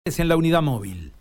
En la unidad móvil.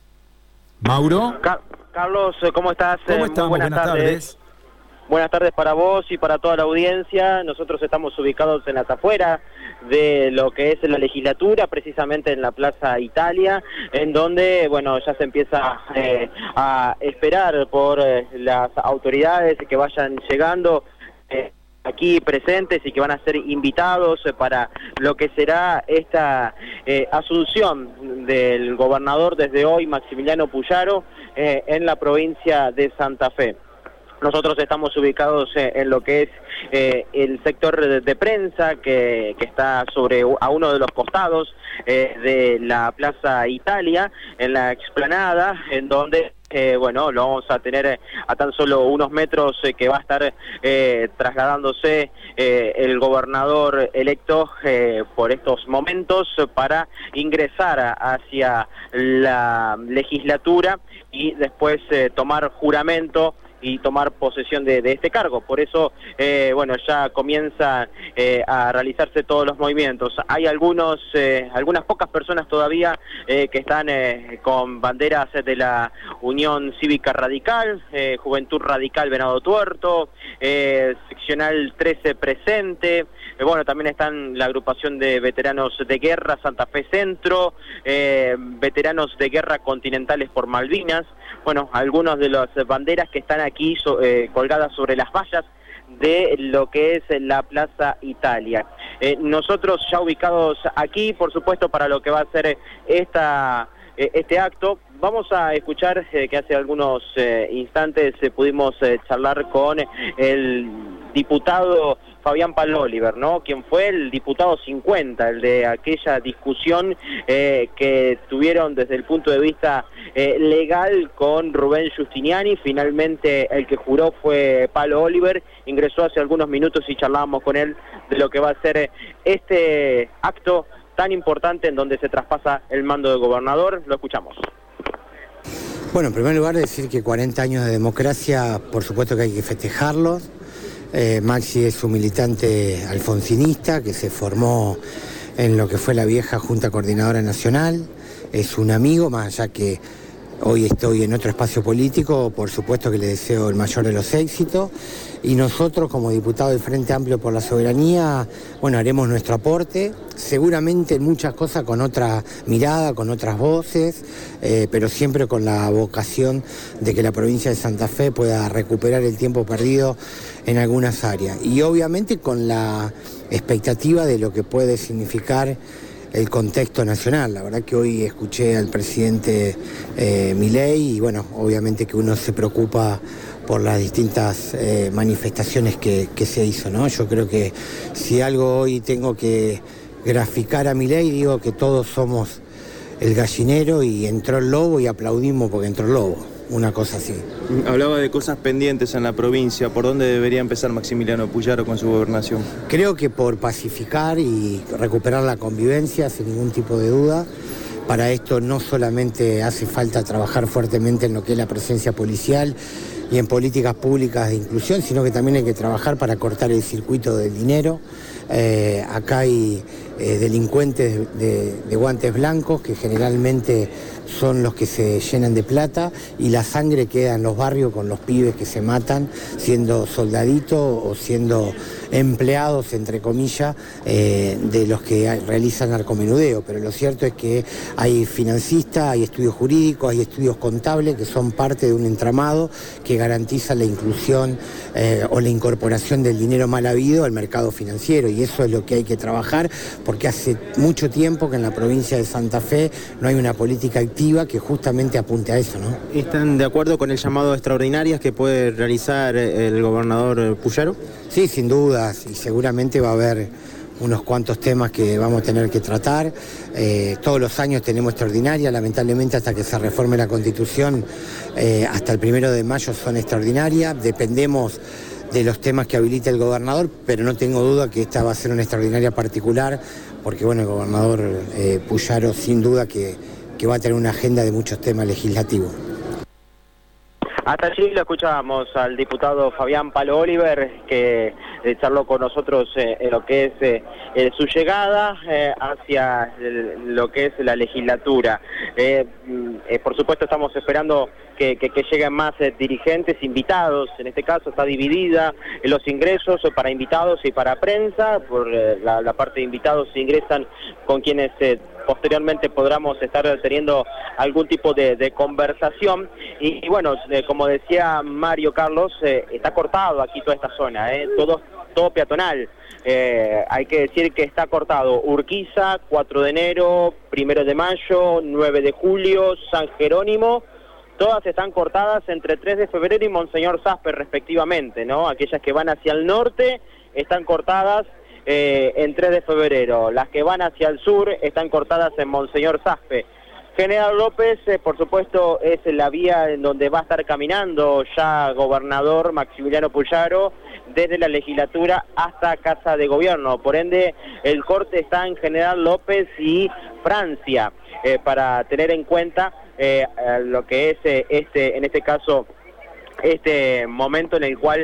Mauro. Carlos, ¿cómo estás? ¿Cómo estamos? Buenas tardes. Buenas tardes para vos y para toda la audiencia. Nosotros estamos ubicados en las afueras de lo que es la legislatura, precisamente en la Plaza Italia, en donde, bueno, ya se empieza a esperar por las autoridades que vayan llegando aquí presentes y que van a ser invitados para lo que será esta asunción del gobernador desde hoy, Maximiliano Puyaro, en la provincia de Santa Fe. Nosotros estamos ubicados en lo que es el sector de prensa que está a uno de los costados de la Plaza Italia, en la explanada, en donde bueno, lo vamos a tener a tan solo unos metros que va a estar trasladándose el gobernador electo por estos momentos para ingresar hacia la legislatura y después tomar juramento y tomar posesión de este cargo. Por eso, bueno, ya comienzan a realizarse todos los movimientos. Hay algunas pocas personas todavía que están con banderas de la Unión Cívica Radical, Juventud Radical Venado Tuerto, Seccional 13 presente, bueno, también están la agrupación de veteranos de guerra Santa Fe Centro, veteranos de guerra continentales por Malvinas, bueno, algunos de las banderas que están aquí colgadas sobre las vallas de lo que es la Plaza Italia. Nosotros ya ubicados aquí, por supuesto, para lo que va a ser este acto, vamos a escuchar que hace algunos instantes pudimos charlar con el diputado Fabián Paloliver, ¿no? Quien fue el diputado 50, el de aquella discusión que tuvieron desde el punto de vista legal con Rubén Giustiniani. Finalmente el que juró fue Paloliver, ingresó hace algunos minutos y charlábamos con él de lo que va a ser este acto tan importante en donde se traspasa el mando de gobernador. Lo escuchamos. Bueno, en primer lugar decir que 40 años de democracia, por supuesto que hay que festejarlos. Maxi es un militante alfonsinista que se formó en lo que fue la vieja Junta Coordinadora Nacional, es un amigo, más allá que hoy estoy en otro espacio político, por supuesto que le deseo el mayor de los éxitos, y nosotros como diputados del Frente Amplio por la Soberanía, bueno, haremos nuestro aporte, seguramente en muchas cosas con otra mirada, con otras voces, pero siempre con la vocación de que la provincia de Santa Fe pueda recuperar el tiempo perdido en algunas áreas. Y obviamente con la expectativa de lo que puede significar el contexto nacional. La verdad que hoy escuché al presidente Milei y bueno, obviamente que uno se preocupa por las distintas manifestaciones que se hizo, ¿no? Yo creo que si algo hoy tengo que graficar a Milei, digo que todos somos el gallinero y entró el lobo y aplaudimos porque entró el lobo. Una cosa así. Hablaba de cosas pendientes en la provincia. ¿Por dónde debería empezar Maximiliano Puyaro con su gobernación? Creo que por pacificar y recuperar la convivencia, sin ningún tipo de duda. Para esto no solamente hace falta trabajar fuertemente en lo que es la presencia policial y en políticas públicas de inclusión, sino que también hay que trabajar para cortar el circuito del dinero. Acá hay delincuentes de guantes blancos que generalmente son los que se llenan de plata y la sangre queda en los barrios con los pibes que se matan siendo soldaditos o siendo empleados, entre comillas, de los que realizan narcomenudeo. Pero lo cierto es que hay financistas, hay estudios jurídicos, hay estudios contables que son parte de un entramado que garantiza la inclusión o la incorporación del dinero mal habido al mercado financiero, y eso es lo que hay que trabajar, porque hace mucho tiempo que en la provincia de Santa Fe no hay una política activa que justamente apunte a eso, ¿no? ¿Están de acuerdo con el llamado a extraordinarias que puede realizar el gobernador Puyaro? Sí, sin dudas, y seguramente va a haber unos cuantos temas que vamos a tener que tratar. Todos los años tenemos extraordinarias, lamentablemente hasta que se reforme la Constitución, hasta el 1 de mayo son extraordinarias, dependemos de los temas que habilita el gobernador, pero no tengo duda que esta va a ser una extraordinaria particular, porque bueno, el gobernador Puyaro sin duda que va a tener una agenda de muchos temas legislativos. Hasta allí lo escuchábamos al diputado Fabián Paloliver, que charló con nosotros en lo que es su llegada hacia lo que es la legislatura. Por supuesto estamos esperando que lleguen más dirigentes, invitados. En este caso está dividida los ingresos para invitados y para prensa. Por la parte de invitados se ingresan con quienes posteriormente podamos estar teniendo algún tipo de conversación. Y bueno, como decía Mario Carlos, está cortado aquí toda esta zona, todo peatonal. Hay que decir que está cortado Urquiza, 4 de enero, 1 de mayo, 9 de julio, San Jerónimo. Todas están cortadas entre 3 de febrero y Monseñor Saspe respectivamente, ¿no? Aquellas que van hacia el norte están cortadas en 3 de febrero. Las que van hacia el sur están cortadas en Monseñor Saspe. General López, por supuesto, es la vía en donde va a estar caminando ya gobernador Maximiliano Puyaro desde la legislatura hasta Casa de Gobierno. Por ende, el corte está en General López y Francia, para tener en cuenta lo que es en este caso este momento en el cual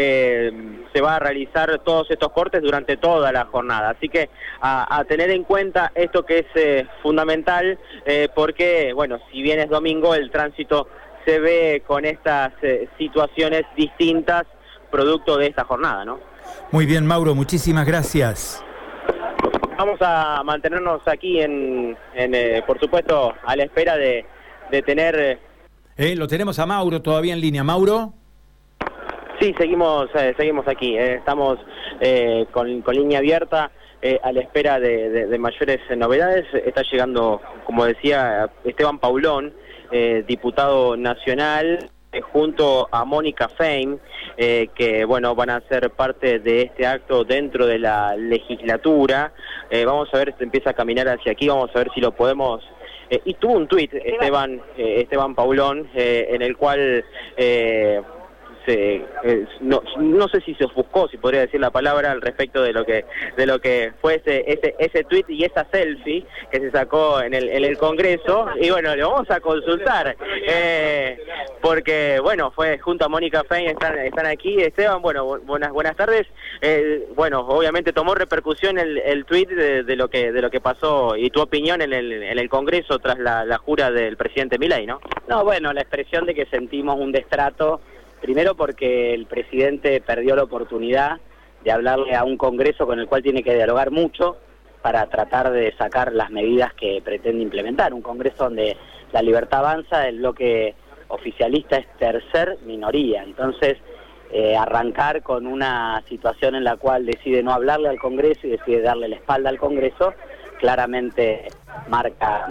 se va a realizar todos estos cortes durante toda la jornada. Así que a tener en cuenta esto que es fundamental, porque, bueno, si bien es domingo, el tránsito se ve con estas situaciones distintas producto de esta jornada, ¿no? Muy bien, Mauro, muchísimas gracias. Vamos a mantenernos aquí por supuesto, a la espera de tener... Lo tenemos a Mauro todavía en línea. ¿Mauro? Sí, seguimos aquí. Estamos con línea abierta a la espera de mayores novedades. Está llegando, como decía, Esteban Paulón, diputado nacional, junto a Mónica Fein, que bueno, van a ser parte de este acto dentro de la legislatura. Vamos a ver si empieza a caminar hacia aquí, vamos a ver si lo podemos... y tuvo un tuit Esteban Paulón, en el cual no sé si se ofuscó, si podría decir la palabra, al respecto de lo que fue ese tuit y esa selfie que se sacó en el Congreso. Y bueno, le vamos a consultar, porque bueno, fue junto a Mónica Fein, están aquí. Esteban, bueno, buenas tardes. Bueno, obviamente tomó repercusión el tuit de lo que pasó, y tu opinión en el Congreso tras la jura del presidente Milei, ¿no? No, bueno, la expresión de que sentimos un destrato, primero porque el presidente perdió la oportunidad de hablarle a un Congreso con el cual tiene que dialogar mucho para tratar de sacar las medidas que pretende implementar. Un Congreso donde la libertad avanza, el bloque oficialista es tercer minoría. Entonces, arrancar con una situación en la cual decide no hablarle al Congreso y decide darle la espalda al Congreso, claramente marca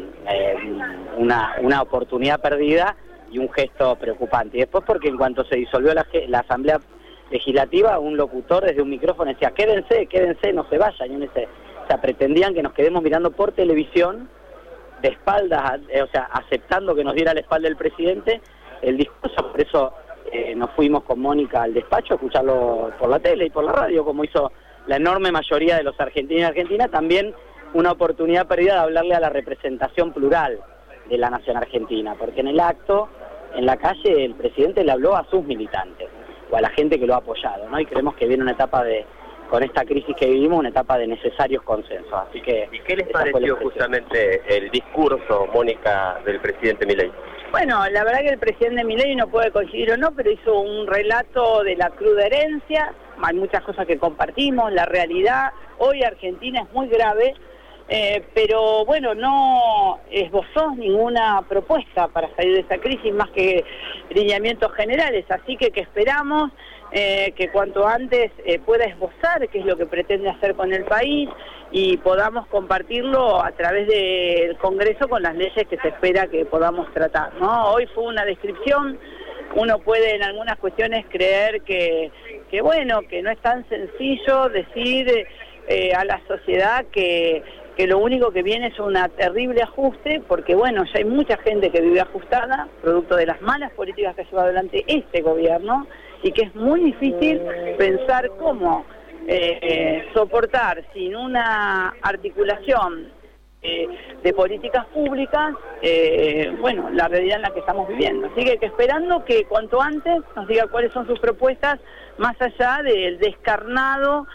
una oportunidad perdida y un gesto preocupante. Y después porque en cuanto se disolvió la Asamblea Legislativa, un locutor desde un micrófono decía, quédense, no se vayan. Y o sea, pretendían que nos quedemos mirando por televisión, de espaldas, o sea, aceptando que nos diera la espalda el presidente, el discurso. Por eso nos fuimos con Mónica al despacho a escucharlo por la tele y por la radio, como hizo la enorme mayoría de los argentinos y argentinas. También una oportunidad perdida de hablarle a la representación plural de la nación argentina, porque en el acto, en la calle, el presidente le habló a sus militantes o a la gente que lo ha apoyado, ¿no? Y creemos que viene una etapa con esta crisis que vivimos, una etapa de necesarios consensos. Así que, ¿y qué les pareció justamente el discurso, Mónica, del presidente Milei? Bueno, la verdad que el presidente Milei, no puede coincidir o no, pero hizo un relato de la cruda herencia. Hay muchas cosas que compartimos, la realidad. Hoy Argentina es muy grave, pero bueno, no esbozó ninguna propuesta para salir de esa crisis, más que lineamientos generales. Así que esperamos que cuanto antes pueda esbozar qué es lo que pretende hacer con el país y podamos compartirlo a través del Congreso con las leyes que se espera que podamos tratar, ¿no? Hoy fue una descripción. Uno puede en algunas cuestiones creer que bueno, que no es tan sencillo decir a la sociedad que lo único que viene es un terrible ajuste, porque bueno, ya hay mucha gente que vive ajustada, producto de las malas políticas que ha llevado adelante este gobierno, y que es muy difícil pensar cómo soportar sin una articulación de políticas públicas, bueno, la realidad en la que estamos viviendo. Así que esperando que cuanto antes nos diga cuáles son sus propuestas, más allá del descarnado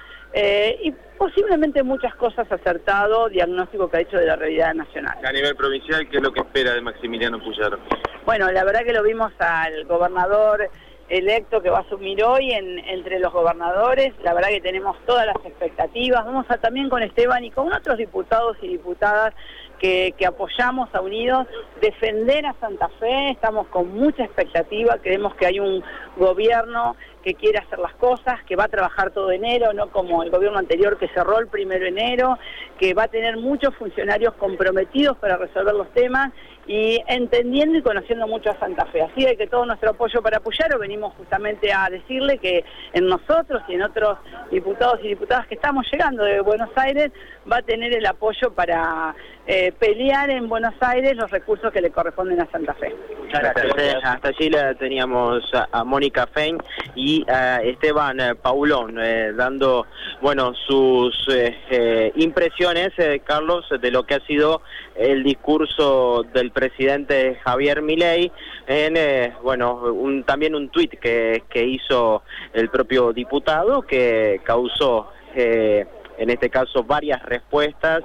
y posiblemente muchas cosas acertado diagnóstico que ha hecho de la realidad nacional. A nivel provincial, ¿qué es lo que espera de Maximiliano Puyaro? Bueno, la verdad que lo vimos al gobernador electo que va a asumir hoy entre los gobernadores. La verdad que tenemos todas las expectativas. Vamos a también con Esteban y con otros diputados y diputadas que apoyamos a Unidos, defender a Santa Fe. Estamos con mucha expectativa, creemos que hay un gobierno que quiere hacer las cosas, que va a trabajar todo enero, no como el gobierno anterior que cerró el 1 de enero, que va a tener muchos funcionarios comprometidos para resolver los temas y entendiendo y conociendo mucho a Santa Fe. Así que todo nuestro apoyo para Puyaro. Venimos justamente a decirle que en nosotros y en otros diputados y diputadas que estamos llegando de Buenos Aires va a tener el apoyo para pelear en Buenos Aires los recursos que le corresponden a Santa Fe. Hasta allí la teníamos a Mónica Fein y a Esteban Paulón dando, bueno, sus impresiones, Carlos, de lo que ha sido el discurso del presidente Javier Milei en, bueno, también un tuit que hizo el propio diputado que causó en este caso varias respuestas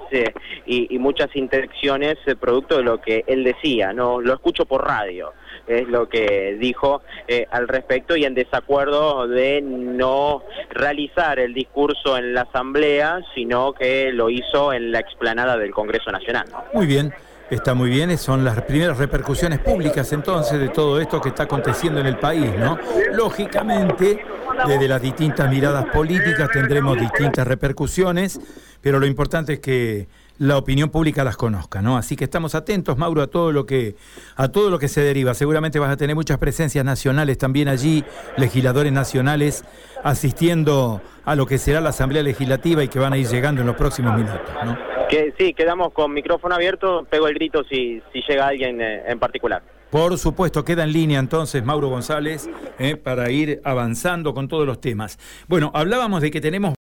y muchas interacciones producto de lo que él decía. No lo escucho por radio, es lo que dijo al respecto, y en desacuerdo de no realizar el discurso en la Asamblea, sino que lo hizo en la explanada del Congreso Nacional. Muy bien. Está muy bien, son las primeras repercusiones públicas entonces de todo esto que está aconteciendo en el país, ¿no? Lógicamente, desde las distintas miradas políticas tendremos distintas repercusiones, pero lo importante es que la opinión pública las conozca, ¿no? Así que estamos atentos, Mauro, a todo lo que se deriva. Seguramente vas a tener muchas presencias nacionales también allí, legisladores nacionales asistiendo a lo que será la Asamblea Legislativa y que van a ir llegando en los próximos minutos, ¿no? Que sí, quedamos con micrófono abierto, pego el grito si llega alguien en particular. Por supuesto, queda en línea entonces Mauro González para ir avanzando con todos los temas. Bueno, hablábamos de que tenemos